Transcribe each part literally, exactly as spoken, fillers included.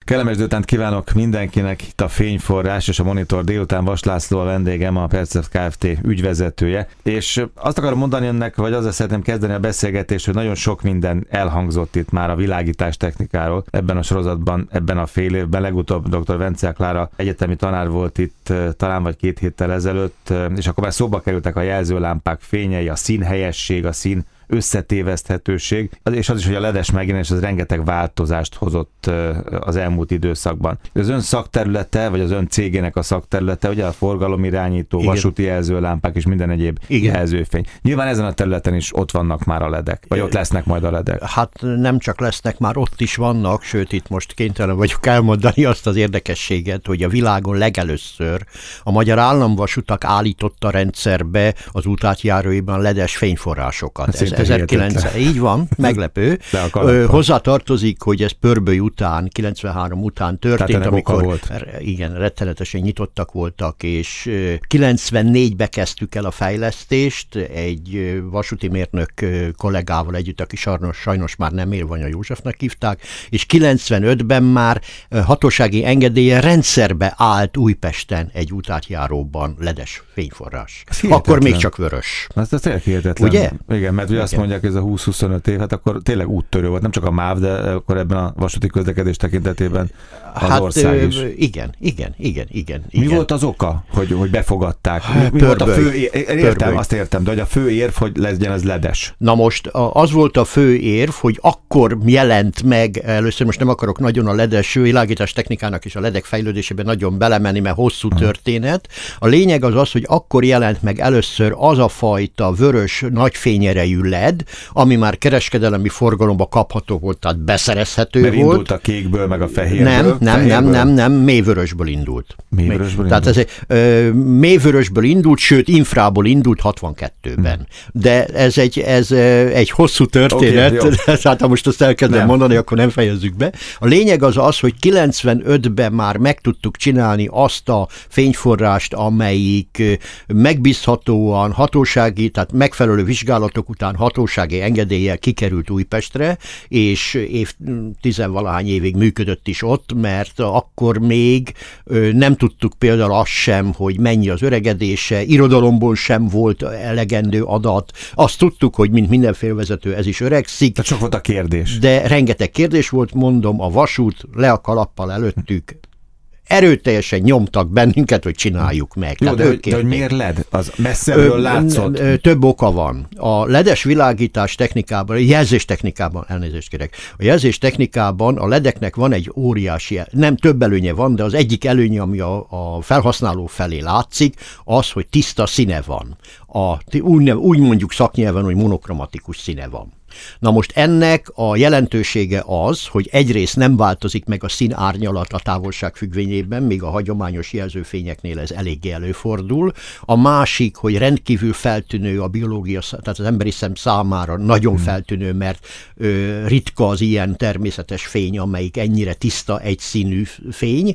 Kellemes délutánt kívánok mindenkinek, itt a Fényforrás és a Monitor délután. Vas László a vendégem, a Percept Kft. Ügyvezetője. És azt akarom mondani önnek, vagy azzal szeretném kezdeni a beszélgetést, hogy nagyon sok minden elhangzott itt már a világítás technikáról ebben a sorozatban, ebben a fél évben. Legutóbb dr. Vencel Klára egyetemi tanár volt itt talán vagy két héttel ezelőtt, és akkor már szóba kerültek a jelzőlámpák fényei, a színhelyesség, a szín összetéveszthetőség, és az is, hogy a ledes megjelenés az rengeteg változást hozott az elmúlt időszakban. Az ön szakterülete, vagy az ön cégének a szakterülete, ugye a forgalomirányító, igen, vasúti jelzőlámpák és minden egyéb, igen, jelzőfény. Nyilván ezen a területen is ott vannak már a ledek, vagy ott lesznek majd a ledek. Hát nem csak lesznek, már ott is vannak, sőt itt most kénytelen vagyok elmondani azt az érdekességet, hogy a világon legelőször a Magyar Államvasutak állította rendszerbe az útátjáróiban ledes fényforrásokat. Hát ezerkilencszáz Így van, meglepő. Hozzátartozik, hogy ez Pörböly után, kilencvenhárom után történt, amikor volt. Igen, rettenetesen nyitottak voltak, és kilencvennégybe kezdtük el a fejlesztést, egy vasúti mérnök kollégával együtt, aki sajnos, sajnos már nem él, Vanya Józsefnek hívták, és kilencvenötben már hatósági engedélye rendszerbe állt Újpesten egy útátjáróban ledes fényforrás. Akkor még csak vörös. Ez, ez tényleg hihetetlen. Ugye? Igen, mert ugye azt mondják, hogy ez a húsz-huszonöt év, hát akkor tényleg úttörő volt, nem csak a MÁV, de akkor ebben a vasúti közlekedés tekintetében az hát, ország is. Igen, igen, igen, igen. Mi igen. volt az oka, hogy, hogy befogadták? Mi, mi volt a fő ér... Értem, Pörböly. Azt értem, de hogy a fő érv, hogy legyen ez ledes. Na most az volt a fő érv, hogy akkor jelent meg, először most nem akarok nagyon a ledes világítás technikának és a ledek fejlődésében nagyon belemenni, mert hosszú történet. A lényeg az az, hogy akkor jelent meg először az a fajta vörös, nagy fényerejű led, ami már kereskedelemi forgalomba kapható volt, tehát beszerezhető mert volt. Mert indult a kékből, meg a fehérből? Nem, nem, fehérből. nem, nem, nem, mélyvörösből indult. Mélyvörösből Tehát ez egy ö, mélyvörösből indult, sőt infrából indult hatvankettőben. Hmm. De ez egy, ez egy hosszú történet, okay, tehát ha most azt elkezdem nem. mondani, akkor nem fejezzük be. A lényeg az az, hogy kilencvenötben már meg tudtuk csinálni azt a fényforrást, amelyik megbízhatóan hatósági, tehát megfelelő vizsgálatok után hatósági engedéllyel kikerült Újpestre, és év, tizenvalahány évig működött is ott, mert akkor még nem tudtuk például azt sem, hogy mennyi az öregedése, irodalomból sem volt elegendő adat. Azt tudtuk, hogy mint minden félvezető ez is öregszik. Tehát sok volt a kérdés. De rengeteg kérdés volt, mondom, a vasút le a kalappal előttük, erőteljesen nyomtak bennünket, hogy csináljuk meg. Jó, de, de hogy miért led? Az messzebből látszott. Ö, ö, több oka van. A ledes világítás technikában, a jelzés technikában, elnézést kérek, a jelzés technikában a ledeknek van egy óriási, nem több előnye van, de az egyik előnye, ami a, a felhasználó felé látszik, az, hogy tiszta színe van. A, úgy, úgy mondjuk szaknyelven, hogy monokromatikus színe van. Na most ennek a jelentősége az, hogy egyrészt nem változik meg a szín árnyalat a távolság függvényében, még a hagyományos jelzőfényeknél ez eléggé előfordul. A másik, hogy rendkívül feltűnő a biológia, tehát az emberi szem számára nagyon hmm. feltűnő, mert ö, ritka az ilyen természetes fény, amelyik ennyire tiszta, egyszínű fény,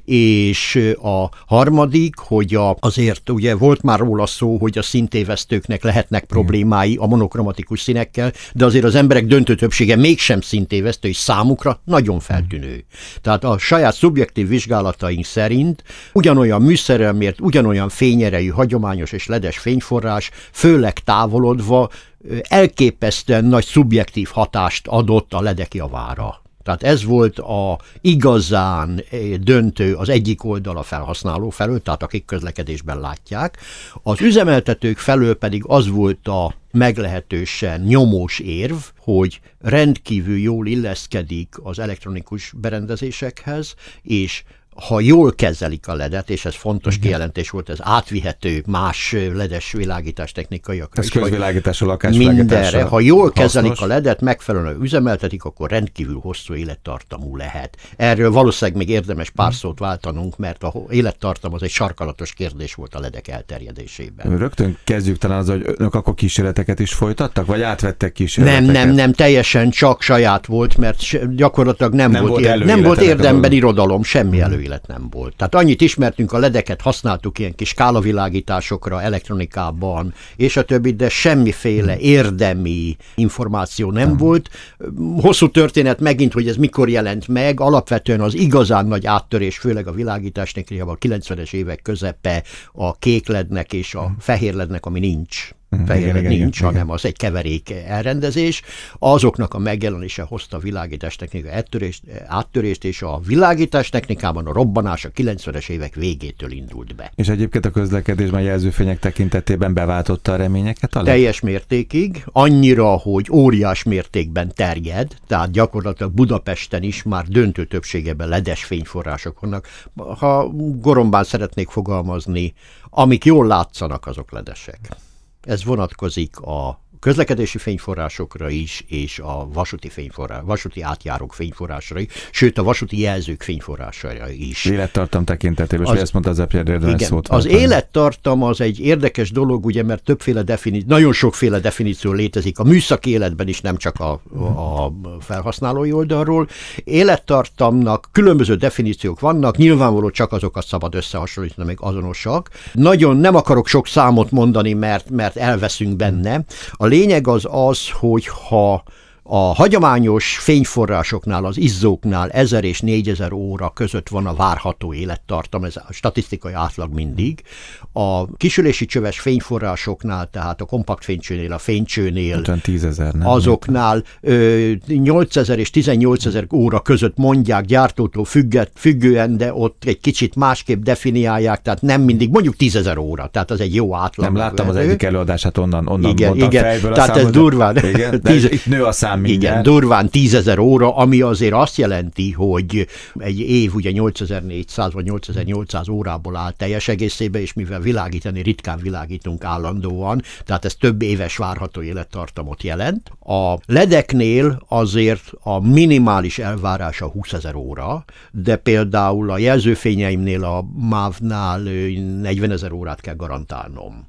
és a harmadik, hogy a, azért ugye volt már róla szó, hogy a színtévesztőknek lehetnek problémái a monokromatikus színekkel, de azért az emberek döntő többsége mégsem színtévesztő, és számukra nagyon feltűnő. Tehát a saját szubjektív vizsgálataink szerint ugyanolyan műszerrel mért, ugyanolyan fényerejű, hagyományos és ledes fényforrás, főleg távolodva elképesztően nagy szubjektív hatást adott a ledek javára. Tehát ez volt a igazán döntő az egyik oldal a felhasználó felől, tehát akik közlekedésben látják. Az üzemeltetők felől pedig az volt a meglehetősen nyomós érv, hogy rendkívül jól illeszkedik az elektronikus berendezésekhez, és ha jól kezelik a ledet, és ez fontos igen. kijelentés volt, ez átvihető más ledes világítás technikaiakra. Ez közvilágítás, a lakásvilágításra. Mindenre. Ha jól hasznos. kezelik a ledet, megfelelően üzemeltetik, akkor rendkívül hosszú élettartamú lehet. Erről valószínűleg még érdemes pár szót váltanunk, mert az élettartam az egy sarkalatos kérdés volt a ledek elterjedésében. Rögtön kezdjük talán az, hogy önök akkor kísérleteket is folytattak, vagy átvettek kísérleteket? Nem, nem, nem, teljesen csak saját volt, mert gyakorlatilag nem, nem volt, volt, ér, nem volt érdemben irodalom, semmi előírása. élet nem volt. Tehát annyit ismertünk, a ledeket használtuk ilyen kis skálavilágításokra, elektronikában, és a többi, de semmiféle érdemi információ nem hmm. volt. Hosszú történet megint, hogy ez mikor jelent meg, alapvetően az igazán nagy áttörés, főleg a világítás technikában a kilencvenes évek közepe a kék lednek és a fehér lednek, ami nincs. Fehér led nincs, igen, hanem az egy keverék elrendezés. Azoknak a megjelenése hozta a világítástechnika áttörést, áttörést, és a világítástechnikában a robbanás a kilencvenes évek végétől indult be. És egyébként a közlekedésben a jelzőfények tekintetében beváltotta a reményeket? A Teljes mértékig, annyira, hogy óriás mértékben terjed, tehát gyakorlatilag Budapesten is már döntő többségében ledes fényforrások vannak. Ha gorombán szeretnék fogalmazni, amik jól látszanak, azok ledesek. Ez vonatkozik a közlekedési fényforrásokra is, és a vasúti fényforrás, vasúti átjárók fényforrásra is, sőt a vasúti jelzők fényforrásra is. Élettartam tekintetében, és ezt mondta az apja, érdemes szót. Az élettartam az egy érdekes dolog, ugye, mert többféle definíció, nagyon sokféle definíció létezik a műszaki életben is, nem csak a, a felhasználói oldalról. Élettartamnak különböző definíciók vannak, nyilvánvaló csak azokat szabad összehasonlítani, meg azonosak. Nagyon nem akarok sok számot mondani, mert, mert elveszünk benne. A lényeg az az, hogy ha a hagyományos fényforrásoknál, az izzóknál ezer és négyezer óra között van a várható élettartam, ez a statisztikai átlag mindig. A kisülési csöves fényforrásoknál, tehát a kompakt fénycsőnél, a fénycsőnél, tízezer, nem? azoknál ö, nyolcezer és tizennyolcezer óra között mondják gyártótól függet, függően, de ott egy kicsit másképp definiálják, tehát nem mindig, mondjuk tízezer óra, tehát az egy jó átlag. Nem láttam az egyik előadását, onnan, onnan igen, mondtam igen, fejből a tehát számot, ez durván. De, igen, de tíz, itt nő a szám mindjárt. Igen, durván tízezer óra, ami azért azt jelenti, hogy egy év ugye nyolcezer-négyszáz vagy nyolcezer-nyolcszáz órából áll teljes egészében, és mivel világítani ritkán világítunk állandóan, tehát ez több éves várható élettartamot jelent. A ledeknél azért a minimális elvárás a húszezer óra, de például a jelzőfényeimnél, a mávnál negyvenezer órát kell garantálnom.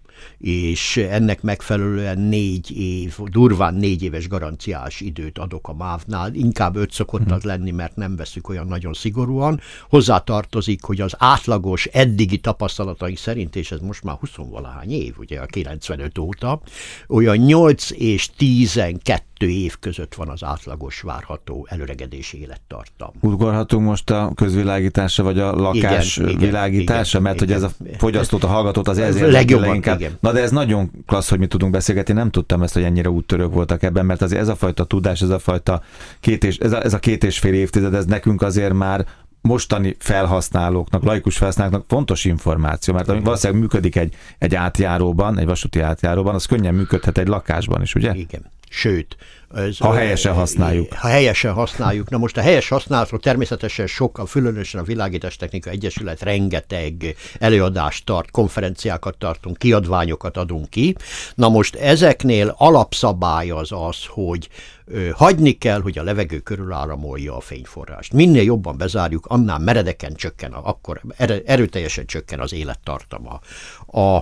És ennek megfelelően négy év, durván négy éves garanciás időt adok a mávnál, inkább öt szokott az lenni, mert nem veszük olyan nagyon szigorúan. Hozzátartozik, hogy az átlagos eddigi tapasztalataink szerint, és ez most már huszonvalahány év, ugye a kilencvenöt óta, olyan nyolc és tizenkettő év között van az átlagos várható előregedési élettartam. Ugorhatunk most a közvilágításra, vagy a lakás igen, világításra, igen, mert igen, hogy ez a fogyasztót, a hallgatót az ezért legjobban, igen. Na de ez nagyon klassz, hogy mi tudunk beszélgetni, nem tudtam ezt, hogy ennyire úttörők voltak ebben, mert azért ez a fajta tudás, ez a fajta két és, ez, a, ez a két és fél évtized, ez nekünk azért már mostani felhasználóknak, laikus felhasználóknak fontos információ, mert ami valószínűleg működik egy, egy átjáróban, egy vasúti átjáróban, az könnyen működhet egy lakásban is, ugye? Igen. Sőt, ez, ha helyesen használjuk. Ha helyesen használjuk. Na most a helyes használatról természetesen sokkal, különösen a Világítástechnika Egyesület rengeteg előadást tart, konferenciákat tartunk, kiadványokat adunk ki. Na most ezeknél alapszabály az az, hogy ö, hagyni kell, hogy a levegő körül áramolja a fényforrást. Minél jobban bezárjuk, annál meredeken csökken, akkor erőteljesen csökken az élettartama. A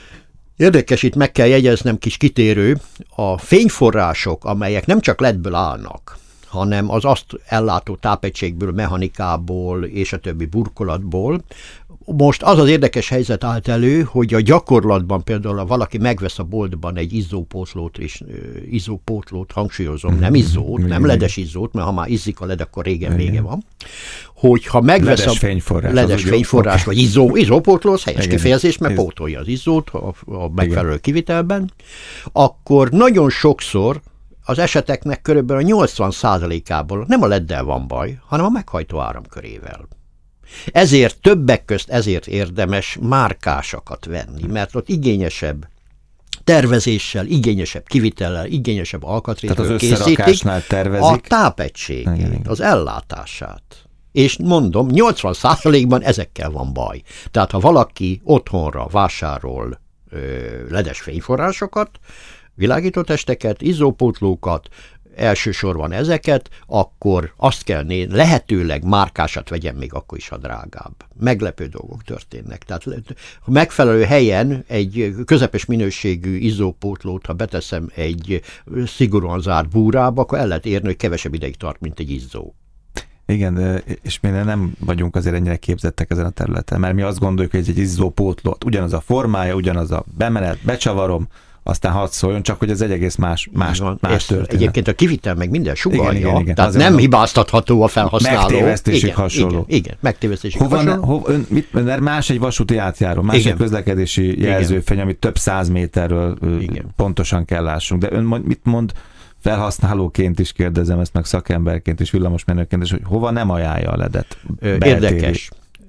Érdekes, itt meg kell jegyeznem, kis kitérő, a fényforrások, amelyek nem csak ledből állnak, hanem az azt ellátó tápegységből, mechanikából és a többi burkolatból. Most az az érdekes helyzet állt elő, hogy a gyakorlatban például, ha valaki megvesz a boltban egy izzópótlót, és izzópótlót, hangsúlyozom, nem izzót, nem ledes izzót, mert ha már izzik a led, akkor régen vége van. Hogyha megvesz ledes a fényforrás, ledes fényforrás okay. vagy izzó, izzópótló, az helyes igen, kifejezés, mert ez... pótolja az izzót a, a megfelelő igen. kivitelben, akkor nagyon sokszor az eseteknek körülbelül a nyolcvan százalékából nem a leddel van baj, hanem a meghajtó áramkörével. Ezért többek közt ezért érdemes márkásakat venni, mert ott igényesebb tervezéssel, igényesebb kivitellel, igényesebb alkatrészből készítik a tápegységét, az ellátását. És mondom, nyolcvan százalékban ezekkel van baj. Tehát ha valaki otthonra vásárol ö, ledes fényforrásokat, világítótesteket, izzópótlókat, elsősorban ezeket, akkor azt kell nézni, lehetőleg márkásat vegyen még akkor is, ha drágább. Meglepő dolgok történnek. Tehát megfelelő helyen egy közepes minőségű izzópótlót, ha beteszem egy szigorúan zárt búrába, akkor el lehet érni, hogy kevesebb ideig tart, mint egy izzó. Igen, és mi nem vagyunk azért ennyire képzettek ezen a területen, mert mi azt gondoljuk, hogy ez egy izzópótló, ugyanaz a formája, ugyanaz a bemenet, becsavarom, aztán hadd szóljon, csak hogy ez egy egész más, más, más történet. Egyébként a kivitel meg minden sugalja, igen, igen, igen. nem Tehát nem hibáztatható a felhasználó. Megtévesztésig igen, hasonló. Igen, igen, megtévesztésig hova hasonló. Ne, hova, ön, mit, más egy vasúti átjáró, más igen. egy közlekedési jelzőfény, amit több száz méterről igen. pontosan kell lássunk. De ön mit mond, felhasználóként is kérdezem ezt, meg szakemberként is, villamosmérnökként is, hogy hova nem ajánlja a ledet? Érdekes.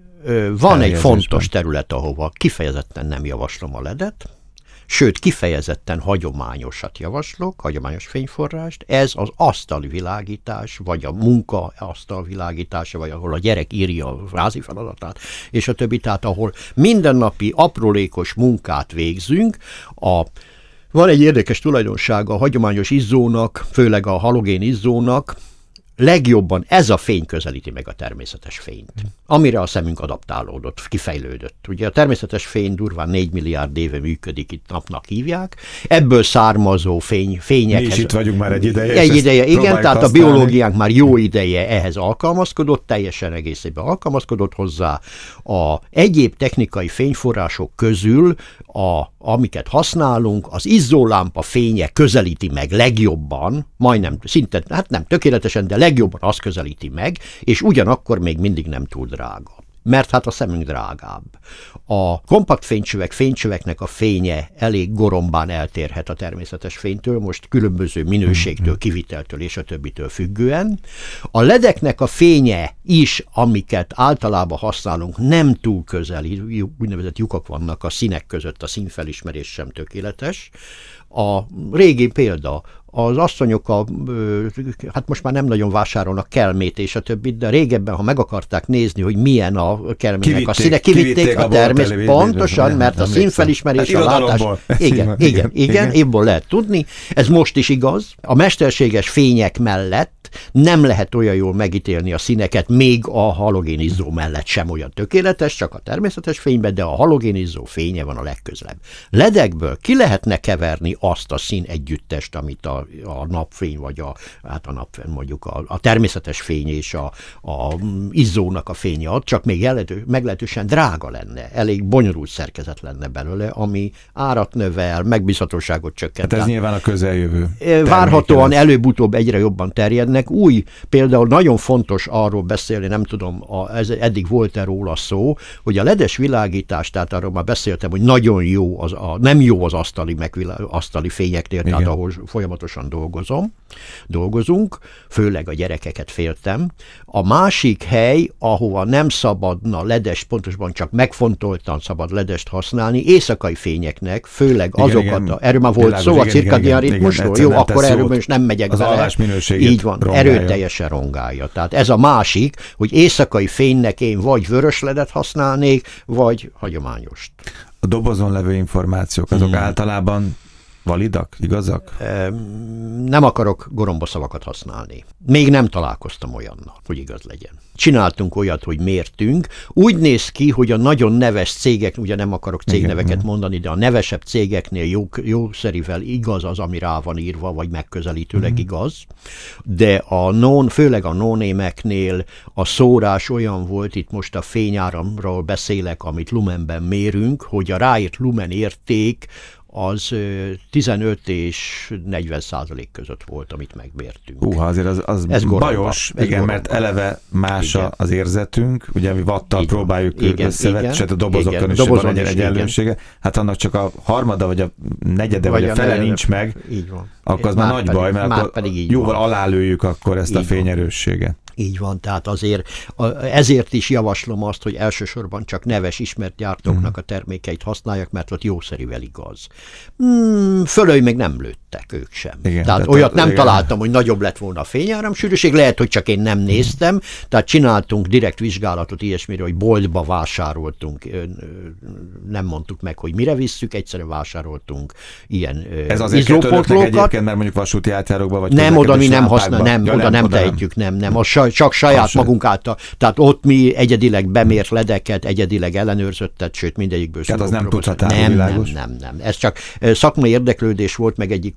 Van egy fontos terület, ahova kifejezetten nem javaslom a ledet, sőt, kifejezetten hagyományosat javaslok, hagyományos fényforrást, ez az asztali világítás, vagy a munka asztal világítása, vagy ahol a gyerek írja a házi feladatát, és a többi, tehát ahol mindennapi aprólékos munkát végzünk. A Van egy érdekes tulajdonsága a hagyományos izzónak, főleg a halogén izzónak, legjobban ez a fény közelíti meg a természetes fényt, amire a szemünk adaptálódott, kifejlődött. Ugye a természetes fény durván négy milliárd éve működik, itt napnak hívják, ebből származó fény, fényekhez... Mi is itt vagyunk már egy ideje. Egy ideje, igen, tehát használni. A biológiánk már jó ideje ehhez alkalmazkodott, teljesen egészében alkalmazkodott hozzá. A egyéb technikai fényforrások közül, a, amiket használunk, az izzólámpa fénye közelíti meg legjobban, majdnem, szinte, hát nem tökéletesen, de legjobban azt közelíti meg, és ugyanakkor még mindig nem túl drága. Mert hát a szemünk drágább. A kompakt fénycsövek, fénycsöveknek a fénye elég gorombán eltérhet a természetes fénytől, most különböző minőségtől, kiviteltől és a többitől függően. A ledeknek a fénye is, amiket általában használunk, nem túl közeli, úgynevezett lyukak vannak a színek között, a színfelismerés sem tökéletes. A régi példa, az asszonyok, a, hát most már nem nagyon vásárolnak kelmét és a többit, de régebben, ha meg akarták nézni, hogy milyen a kelmének a színe, kivitték, kivitték a, a természet, pontosan, nem, mert nem a színfelismerés, a látás, igen, igen, igen, évból lehet tudni, ez most is igaz. A mesterséges fények mellett nem lehet olyan jól megítélni a színeket, még a halogénizzó mellett sem olyan tökéletes, csak a természetes fényben, de a halogénizzó fénye van a legközelebb. ledekből ki lehetne keverni azt a szín együttest, amit a, a napfény, vagy a, hát a napfény, mondjuk a, a természetes fény és a, a izzónak a fénye ad, csak még jelentő, meglehetősen drága lenne, elég bonyolult szerkezet lenne belőle, ami árat növel, megbízhatóságot csökkent. Hát ez nyilván a közeljövő. Várhatóan előbb-utóbb egyre jobban terjednek. Új, például nagyon fontos arról beszélni, nem tudom, a, ez, eddig volt-e róla szó, hogy a ledes világítás, tehát arról már beszéltem, hogy nagyon jó, az, a, nem jó az asztali, megvilá, asztali fényeknél, igen, tehát ahol folyamatosan dolgozom, dolgozunk, főleg a gyerekeket féltem. A másik hely, ahova nem szabadna ledes, pontosabban csak megfontoltan szabad ledest használni, éjszakai fényeknek, főleg igen, azokat, igen, a, erről már volt világos, szó, igen, a cirkadián ritmusról, jó, akkor erről is nem megyek az bele. Alvás minőségét így van, rongálja. Erőteljesen rongálja. Tehát ez a másik, hogy éjszakai fénynek én vagy vörös ledet használnék, vagy hagyományost. A dobozon levő információk, azok hmm. általában validak, igazak? Nem akarok gorombaszavakat használni. Még nem találkoztam olyannal, hogy igaz legyen. Csináltunk olyat, hogy mértünk. Úgy néz ki, hogy a nagyon neves cégek, ugye nem akarok cégneveket igen, mondani, de a nevesebb cégeknél jó, jószerivel igaz az, ami rá van írva, vagy megközelítőleg mm. igaz. De a non, főleg a non-émeknél a szórás olyan volt, itt most a fényáramról beszélek, amit lumenben mérünk, hogy a ráírt lumen érték az tizenöt és negyven százalék között volt, amit megmértünk. Húha, azért az, az ez bajos, igen, goromba. Mert eleve más igen. az érzetünk, ugye mi watttal igen. próbáljuk összevetni, a dobozokon igen. is dobozon van egy egyenlősége, hát annak csak a harmada, vagy a negyede, vagy, vagy a fele nincs meg, így van. Akkor az már, már nagy pedig, baj, mert már akkor jóval van. Alálőjük akkor ezt így a fényerősséget. Így van, tehát azért, ezért is javaslom azt, hogy elsősorban csak neves ismert gyártóknak a termékeit használják, mert ott jószerivel igaz. Hmm, fölöly még nem lőttek ők sem. Igen, tehát olyat a, nem igen. találtam, hogy nagyobb lett volna a fényáramsűrűség, lehet, hogy csak én nem néztem, tehát csináltunk direkt vizsgálatot ilyesmire, hogy boltba vásároltunk, nem mondtuk meg, hogy mire visszük, egyszerűen vásároltunk ilyen ez azért izzópotlókat. Egyébként, mert mondjuk vasúti átjárókban vagy nem, oda mi nem használjuk, nem, ja, oda nem, nem tehetjük, nem, nem, a csak saját Azt magunk által. Tehát ott mi egyedileg bemért ledeket, egyedileg ellenőrzöttet, sőt mindegyikből Tehát az nem tudhatárú nem, világos? Nem, nem, nem. Ez csak szakmai érdeklődés volt, meg egyik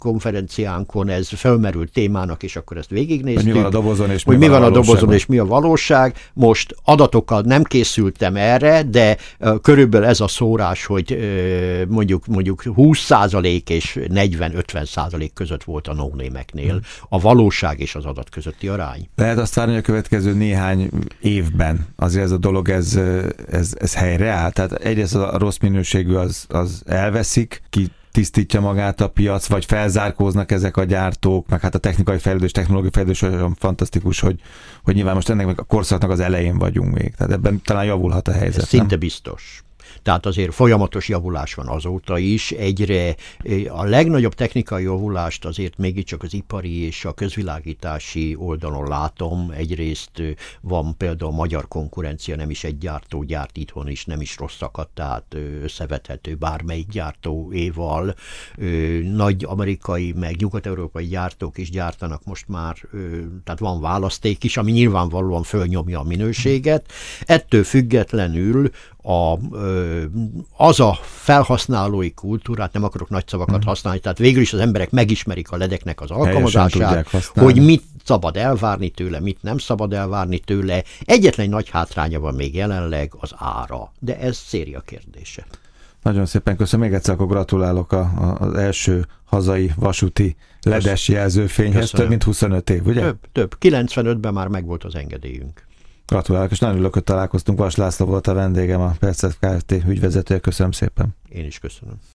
konferenciánkon ez felmerült témának, és akkor ezt végignéztük. Hogy mi van a dobozon, és hogy mi, mi van a, a valóság, dobozon, és mi a valóság. Most adatokkal nem készültem erre, de uh, körülbelül ez a szórás, hogy uh, mondjuk, mondjuk húsz százalék és negyven-ötven százalék között volt a no-name-eknél hmm. a valóság és az adat közötti arány. Lehet azt várni, hogy a következő néhány évben azért ez a dolog, ez, ez, ez helyreáll? Tehát egyrészt a rossz minőségű az, az elveszik, ki tisztítja magát a piac, vagy felzárkóznak ezek a gyártók, meg hát a technikai fejlődés, technológiai fejlődés olyan fantasztikus, hogy, hogy nyilván most ennek a korszaknak az elején vagyunk még. Tehát ebben talán javulhat a helyzet. Ez szinte biztos. Tehát azért folyamatos javulás van azóta is. Egyre a legnagyobb technikai javulást azért mégiscsak az ipari és a közvilágítási oldalon látom. Egyrészt van például magyar konkurencia, nem is egy gyártó gyárt itthon is, nem is rosszakat, tehát összevethető bármelyik gyártóéval. Nagy amerikai, meg nyugat-európai gyártók is gyártanak most már, tehát van választék is, ami nyilvánvalóan fölnyomja a minőséget. Ettől függetlenül A, az a felhasználói kultúrát, nem akarok nagy szavakat használni, tehát végül is az emberek megismerik a ledeknek az alkalmazását, hogy mit szabad elvárni tőle, mit nem szabad elvárni tőle. Egyetlen nagy hátránya van még jelenleg, az ára, de ez széria kérdése. Nagyon szépen köszönöm, még egyszer akkor gratulálok a, a, az első hazai vasúti ledes jelzőfényhez. Köszönöm. Több mint huszonöt év, ugye? Több, több. kilencvenötben már megvolt az engedélyünk. Gratulálok, és nagyon örülök, hogy találkoztunk. Vas László volt a vendégem, a Percept Kft. Ügyvezetője. Köszönöm szépen. Én is köszönöm.